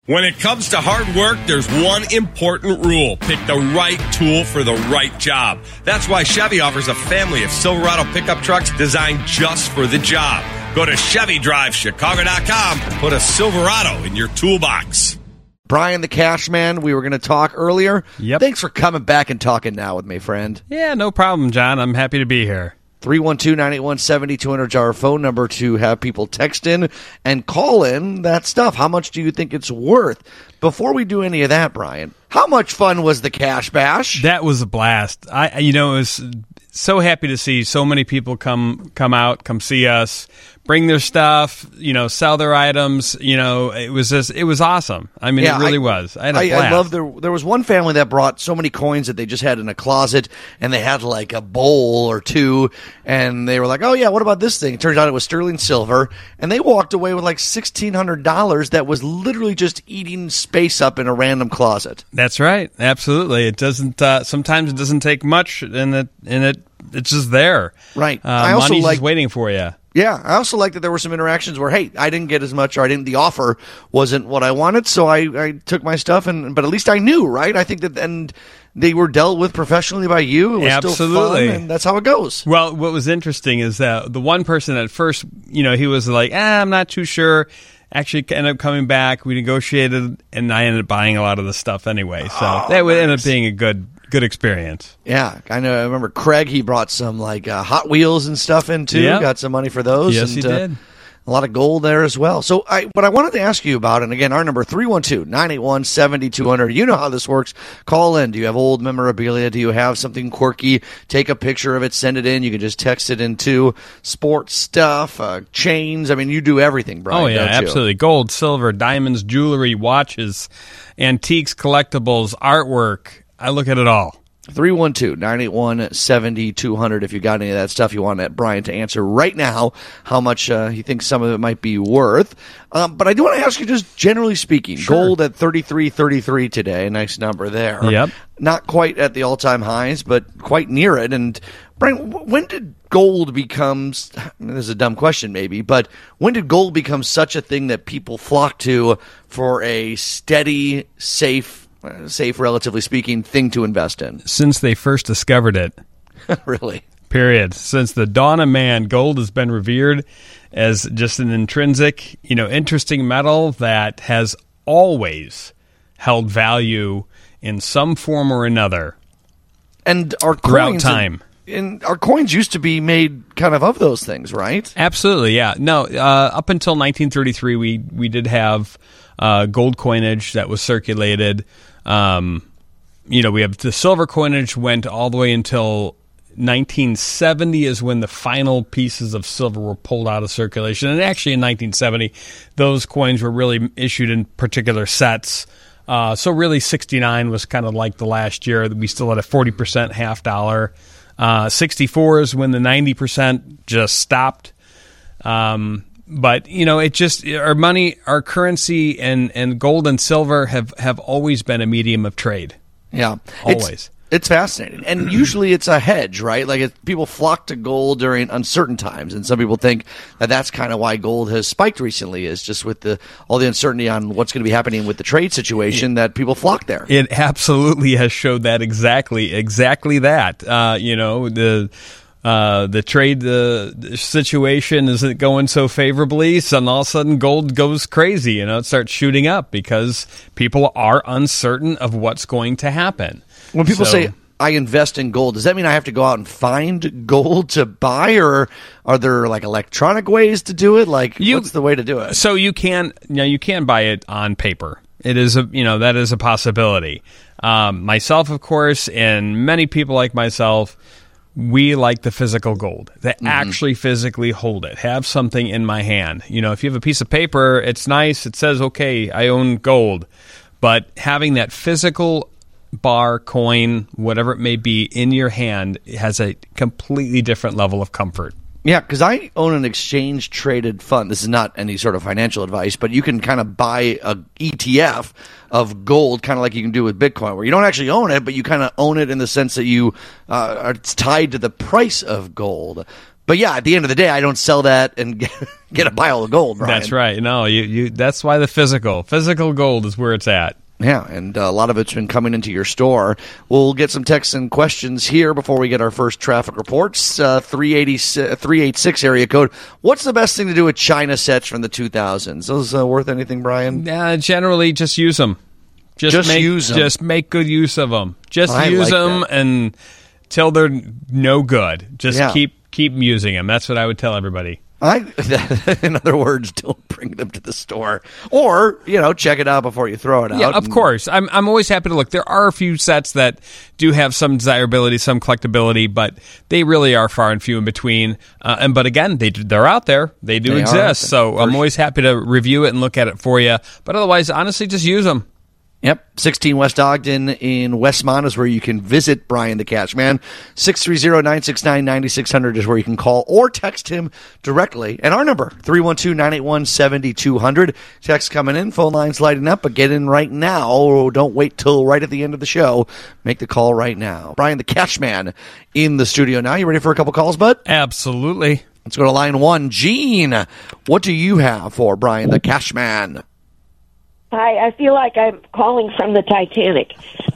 When it comes to hard work, there's one important rule. Pick the right tool for the right job. That's why Chevy offers a family of Silverado pickup trucks designed just for the job. Go to ChevyDriveChicago.com and put a Silverado in your toolbox. Brian the Cash Man, we were going to talk earlier. Yep. Thanks for coming back and talking now with me, friend. Yeah, no problem, John. I'm happy to be here. 312-981-7200 is our phone number to have people text in and call in that stuff. How much do you think it's worth? Before we do any of that, Brian, how much fun was the Cash Bash? That was a blast. It was so happy to see so many people come out, come see us, bring their stuff, sell their items. It was awesome. I mean, it really was. I had a blast. I love there was one family that brought so many coins that they just had in a closet, and they had like a bowl or two, and they were like, oh yeah, what about this thing? It turns out it was sterling silver, and they walked away with like $1,600 that was literally just eating space up in a random closet. That's right. Absolutely. It doesn't, sometimes it doesn't take much, and it's just there. Right. Money's just waiting for you. Yeah, I also like that there were some interactions where, hey, I didn't get as much, or the offer wasn't what I wanted, so I took my stuff, but at least I knew, right? I think that, and they were dealt with professionally by you. It was Absolutely. Still fun, and that's how it goes. Well, what was interesting is that the one person at first, he was like, I'm not too sure. Actually ended up coming back. We negotiated, and I ended up buying a lot of the stuff anyway. So that would end up being a good experience. Yeah, I know. I remember Craig. He brought some Hot Wheels and stuff in too. Yep. Got some money for those. Yes, he did. A lot of gold there as well. So what I wanted to ask you about, and again, our number 312-981-7200. You know how this works. Call in. Do you have old memorabilia? Do you have something quirky? Take a picture of it. Send it in. You can just text it into sports stuff, chains. I mean, you do everything, Brian. Oh yeah, don't you? absolutely. Gold, silver, diamonds, jewelry, watches, antiques, collectibles, artwork. I look at it all. 312-981-7200 if you got any of that stuff you want Brian to answer right now, how much he thinks some of it might be worth. But I do want to ask you, just generally speaking, Sure. Gold at 33.33 today, nice number there. Yep. Not quite at the all-time highs, but quite near it. And Brian, when did gold become, this is a dumb question maybe, but when did gold become such a thing that people flock to for a steady, safe, relatively speaking, thing to invest in? Since they first discovered it. Really? Period. Since the dawn of man, gold has been revered as just an intrinsic, interesting metal that has always held value in some form or another. And our throughout coins time. And our coins used to be made kind of those things, right? Absolutely, yeah. No, up until 1933, we did have gold coinage that was circulated. We have the silver coinage went all the way until 1970 is when the final pieces of silver were pulled out of circulation. And actually in 1970, those coins were really issued in particular sets. So really 69 was kind of like the last year that we still had a 40% half dollar. 64 is when the 90% just stopped. But, it just, our money, our currency and gold and silver have always been a medium of trade. Yeah. Always. It's fascinating. And usually it's a hedge, right? Like people flock to gold during uncertain times. And some people think that that's kind of why gold has spiked recently, is just with all the uncertainty on what's going to be happening with the trade situation that people flock there. It absolutely has showed that exactly that. The trade situation isn't going so favorably, so all of a sudden gold goes crazy. It starts shooting up because people are uncertain of what's going to happen. When people say, I invest in gold, does that mean I have to go out and find gold to buy, or are there electronic ways to do it? What's the way to do it? So you can buy it on paper. It is that is a possibility. Myself, of course, and many people like myself, we like the physical gold, that actually physically hold it, have something in my hand. If you have a piece of paper, it's nice. It says, okay, I own gold. But having that physical bar, coin, whatever it may be, in your hand has a completely different level of comfort. Yeah, because I own an exchange-traded fund. This is not any sort of financial advice, but you can kind of buy an ETF of gold, kind of like you can do with Bitcoin, where you don't actually own it, but you kind of own it in the sense that it's tied to the price of gold. But yeah, at the end of the day, I don't sell that and get a pile of gold, Brian. That's right. No, you. That's why the physical gold is where it's at. Yeah, and a lot of it's been coming into your store. We'll get some texts and questions here before we get our first traffic reports. 386 area code. What's the best thing to do with China sets from the 2000s? Those worth anything, Brian? Generally, just use them. Just use them. Just make good use of them. Just I use like them that. until they're no good. Just Yeah. keep using them. That's what I would tell everybody. In other words, don't bring them to the store, or check it out before you throw it out. Yeah, of course. I'm always happy to look. There are a few sets that do have some desirability, some collectability, but they really are far and few in between. But again, they're out there. They do exist. So I'm always happy to review it and look at it for you. But otherwise, honestly, just use them. Yep, 16 West Ogden in Westmont is where you can visit Brian the Cashman. 630-969-9600 is where you can call or text him directly. And our number, 312-981-7200. Text coming in, phone lines lighting up, but get in right now. Or don't wait till right at the end of the show. Make the call right now. Brian the Cashman in the studio now. You ready for a couple calls, bud? Absolutely. Let's go to line 1. Gene, what do you have for Brian the Cashman? Hi, I feel like I'm calling from the Titanic.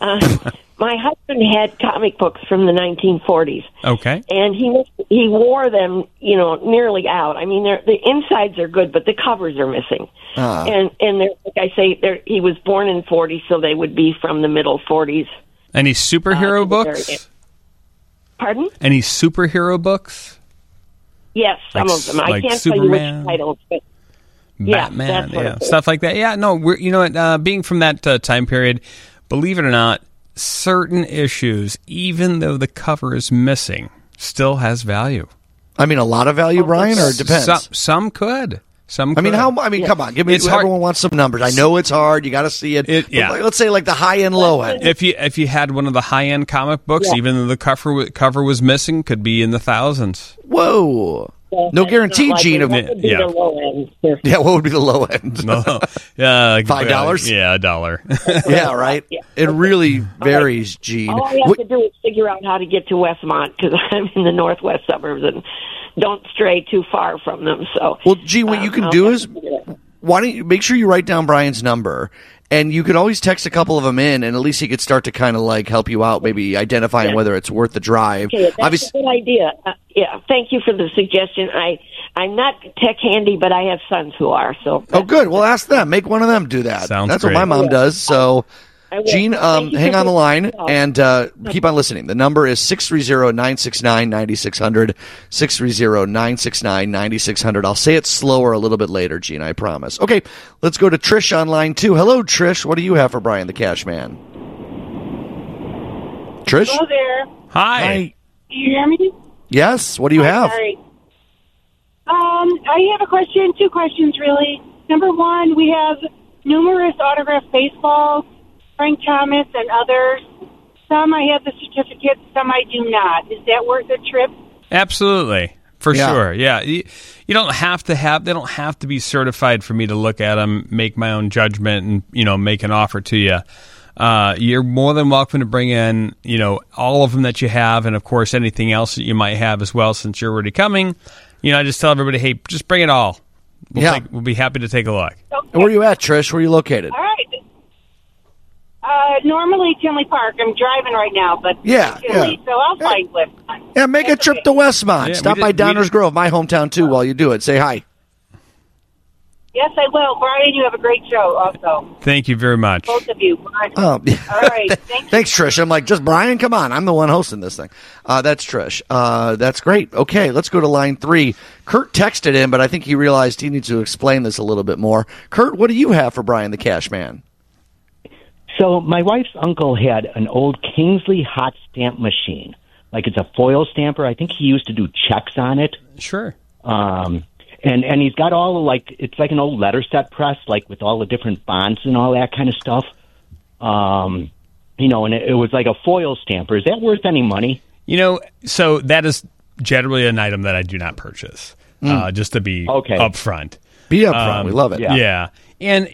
My husband had comic books from the 1940s. Okay. And he wore them, nearly out. I mean, the insides are good, but the covers are missing. And they're, like I say, he was born in 40, so they would be from the middle 40s. Any superhero books? Pardon? Any superhero books? Yes, some of them. I can't tell you which titles, but Batman, yeah, stuff like that. Yeah, no, being from that time period, believe it or not, certain issues, even though the cover is missing, still has value. I mean, a lot of value, Brian, or it depends? Some could. Some could. Come on. Give me. Everyone wants some numbers. I know it's hard. You got to see it. Let's say like the high end, low end. If you had one of the high end comic books, even though the cover was missing, could be in the thousands. Whoa. No guarantee, Gene. What would be the low end? Yeah, what would be the low end? No. $5? Yeah, $1. Yeah, right. Yeah. It really varies, Gene. All I have to do is figure out how to get to Westmont because I'm in the northwest suburbs and don't stray too far from them. So, well, Gene, what you can do is, why don't you make sure you write down Brian's number, and you could always text a couple of them in, and at least he could start to kind of like help you out, maybe identifying whether it's worth the drive. Okay, that's a good idea. Thank you for the suggestion. I'm not tech handy, but I have sons who are. So. Oh, good. Well, ask them. Make one of them do that. That's great. what my mom does. So, Gene, hang on the line and keep on listening. The number is 630-969-9600, 630-969-9600. I'll say it slower a little bit later, Gene, I promise. Okay, let's go to Trish on line 2. Hello, Trish. What do you have for Brian the Cashman? Trish? Hello there. Hi. Do you hear me? Yes. What do you have? Sorry. I have a question, 2 questions, really. Number 1, we have numerous autographed baseballs, Frank Thomas and others. Some I have the certificates, some I do not. Is that worth a trip? Absolutely. For sure. Yeah. You don't have to they don't have to be certified for me to look at them, make my own judgment, and, make an offer to you. You're more than welcome to bring in, all of them that you have, and of course anything else that you might have as well, since you're already coming. I just tell everybody, hey, just bring it all. We'll be happy to take a look. Okay. Where are you at, Trish? Where are you located? All right. Normally Tinley Park. I'm driving right now, but Tinley, so I'll find West. Yeah, make a trip to Westmont. Yeah, Stop by Downers Grove, my hometown, too, while you do it. Say hi. Yes, I will. Brian, you have a great show also. Thank you very much. Both of you. Bye. Oh, all right. Thank you. Thanks, Trish. I'm like, just Brian? Come on. I'm the one hosting this thing. That's Trish. That's great. Okay, let's go to line 3. Kurt texted in, but I think he realized he needs to explain this a little bit more. Kurt, what do you have for Brian the Cashman? So my wife's uncle had an old Kingsley hot stamp machine. Like it's a foil stamper. I think he used to do checks on it. Sure. And he's got all it's like an old letter set press, like with all the different fonts and all that kind of stuff. And it was like a foil stamper. Is that worth any money? So that is generally an item that I do not purchase, just to be upfront. Be upfront. We love it. Yeah. And,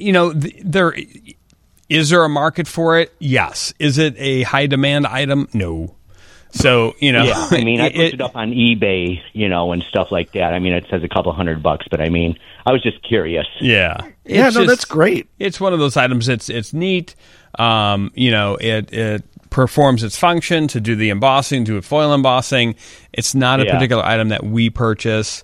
is there a market for it? Yes. Is it a high demand item? No. So, Yeah, I mean, I looked it up on eBay, and stuff like that. I mean, it says a couple $100, but I mean, I was just curious. Yeah. That's great. It's one of those items. It's neat. It performs its function to do the embossing, do foil embossing. It's not a particular item that we purchase.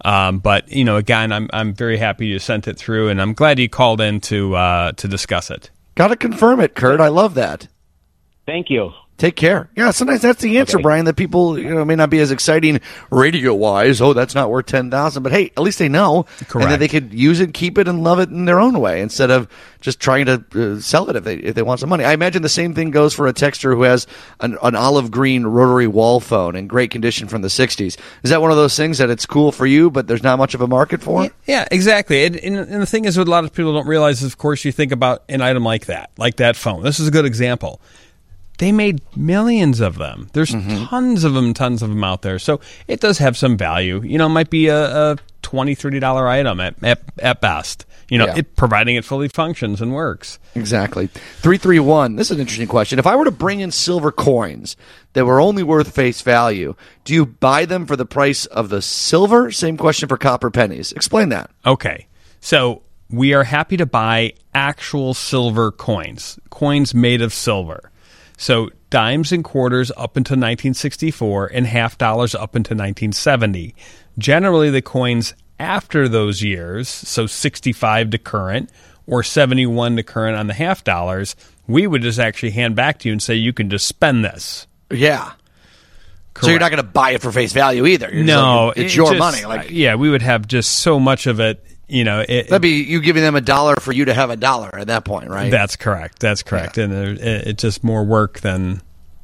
But again, I'm very happy you sent it through, and I'm glad you called in to discuss it. Got to confirm it, Kurt. I love that. Thank you. Take care. Yeah, sometimes that's the answer, Brian, that people may not be as exciting radio-wise. Oh, that's not worth $10,000. But, hey, at least they know. Correct. And that they could use it, keep it, and love it in their own way instead of just trying to sell it if they want some money. I imagine the same thing goes for a texter who has an olive green rotary wall phone in great condition from the 60s. Is that one of those things that it's cool for you, but there's not much of a market for? Yeah, exactly. And the thing is, what a lot of people don't realize is, of course, you think about an item like that phone. This is a good example. They made millions of them. There's tons of them out there. So it does have some value. It might be a $20, $30 item at best. Providing it fully functions and works. Exactly. 331. This is an interesting question. If I were to bring in silver coins that were only worth face value, do you buy them for the price of the silver? Same question for copper pennies. Explain that. Okay. So we are happy to buy actual silver coins made of silver. So dimes and quarters up until 1964 and half dollars up until 1970. Generally, the coins after those years, so 65 to current or 71 to current on the half dollars, we would just actually hand back to you and say, you can just spend this. Yeah. Correct. So you're not going to buy it for face value either. It's your money. We would have just so much of it. That'd be you giving them $1 for you to have $1 at that point, right? That's correct. Yeah. And it's just more work than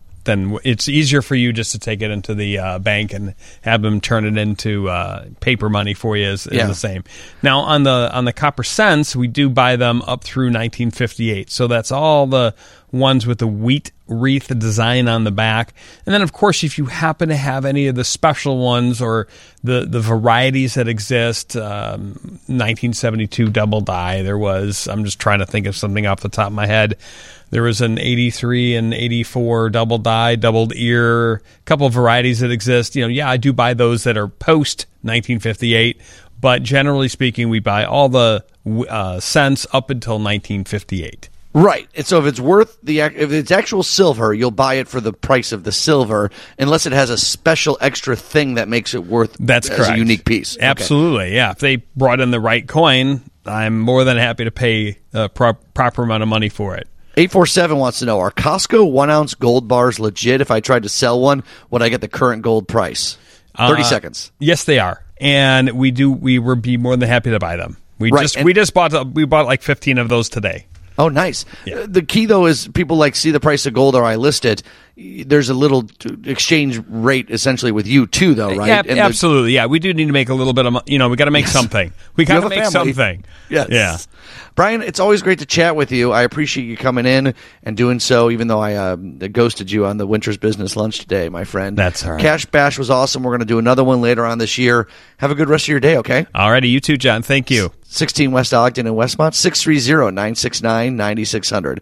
it's easier for you just to take it into the bank and have them turn it into paper money for you is the same. Now on the copper cents, we do buy them up through 1958. So that's all the ones with the wheat wreath design on the back. And then, of course, if you happen to have any of the special ones or the varieties that exist, 1972 double die, I'm just trying to think of something off the top of my head. There was an 83 and 84 double die, doubled ear, a couple of varieties that exist. I do buy those that are post 1958, but generally speaking, we buy all the cents up until 1958. Right. And so if it's actual silver, you'll buy it for the price of the silver, unless it has a special extra thing that makes it worth That's as correct. A unique piece. Absolutely. Okay. Yeah. If they brought in the right coin, I'm more than happy to pay a proper amount of money for it. 847 wants to know, are Costco 1-ounce gold bars legit? If I tried to sell one, would I get the current gold price? 30 seconds. Yes, they are. And we would be more than happy to buy them. We bought like 15 of those today. Oh, nice. Yeah. The key, though, is people see the price of gold or I list it. There's a little exchange rate essentially with you, too, though, right? Yeah, absolutely. We do need to make a little bit of we got to make something. We got to make something. Yes. Yeah. Brian, it's always great to chat with you. I appreciate you coming in and doing so, even though I ghosted you on the Winter's Business Lunch today, my friend. That's all right. Cash Bash was awesome. We're going to do another one later on this year. Have a good rest of your day, okay? All righty. You too, John. Thank you. 16 West Ogden and Westmont, 630-969-9600.